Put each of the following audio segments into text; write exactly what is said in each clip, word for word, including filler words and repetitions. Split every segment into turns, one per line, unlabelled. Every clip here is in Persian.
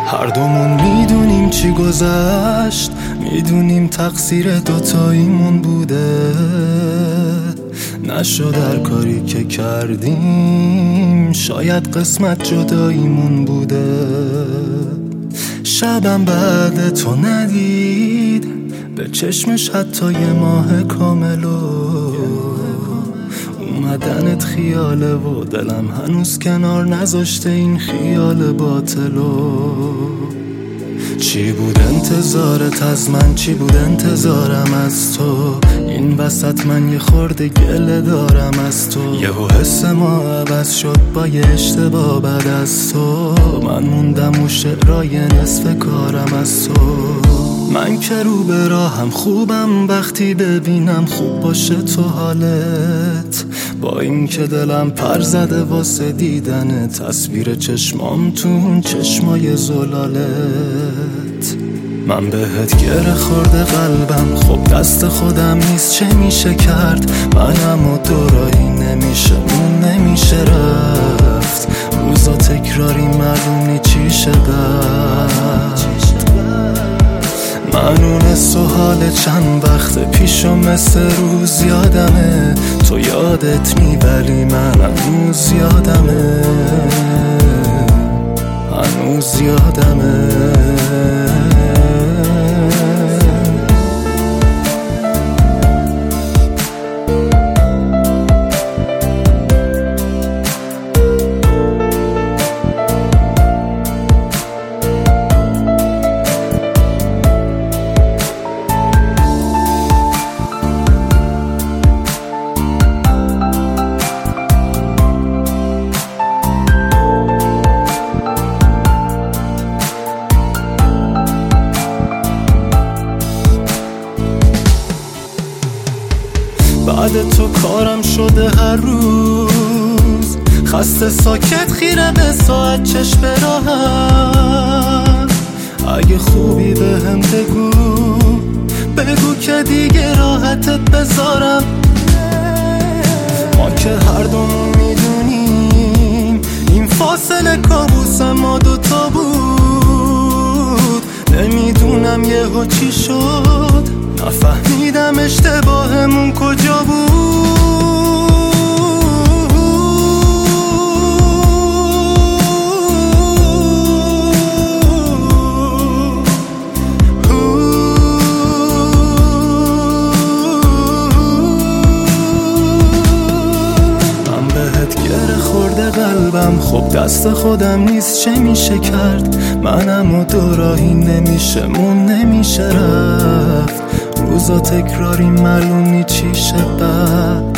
هر دومون میدونیم چی گذشت، میدونیم تقصیر دوتاییمون بوده، نشد هر کاری که کردیم، شاید قسمت جداییمون بوده. شبم بعد تو ندید به چشمش حتی یه ماه کاملو، اومدنت خیاله و دلم هنوز کنار نذاشته این خیال باطلو. چی بود انتظارت از من، چی بود انتظارم از تو، این وسط من یه خورده گله دارم از تو. یهو حس ما عوض شد با یه اشتباه بعد از تو، من موندم و شعرای نصف کارم از تو. من که رو به راهم خوبم وقتی ببینم خوب باشه تو حالت، با این که دلم پر زده واسه دیدن تصویر چشمام تو اون چشمای زلالت. من بهت گره خورده قلبم، خب دست خودم نیست چه میشه کرد، منم و دورایی نمیشه مون نمیشه رفت، روزا تکراری معلومی چیشه بعد. من اونس و حال چند وقت پیشو مثل روز یادمه، تو یادت نی ولی من هنوز یادمه، هنوز یادمه. بعد تو کارم شده هر روز، خسته ساکت خیره به ساعت چشم راهم. اگه خوبی به هم بگو بگو که دیگه راحتت بذارم. ما که هر دومون میدونیم این فاصله کابوس ما دوتا بود، نمیدونم یهو چی شد، نفهمیدم اشتباهمون کجا بود. من بهت گره خورده قلبم، خب دست خودم نیست چه میشه کرد، منم و دوراهی نمیشه مون نمیشه رفت، روزا تکراری معلومی چیشه بعد.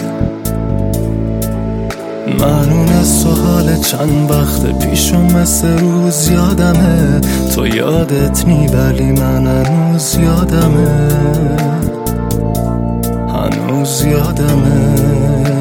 من اونس و حال چند وقت پیشو مثل روز یادمه، تو یادت نی ولی من هنوز یادمه، هنوز یادمه.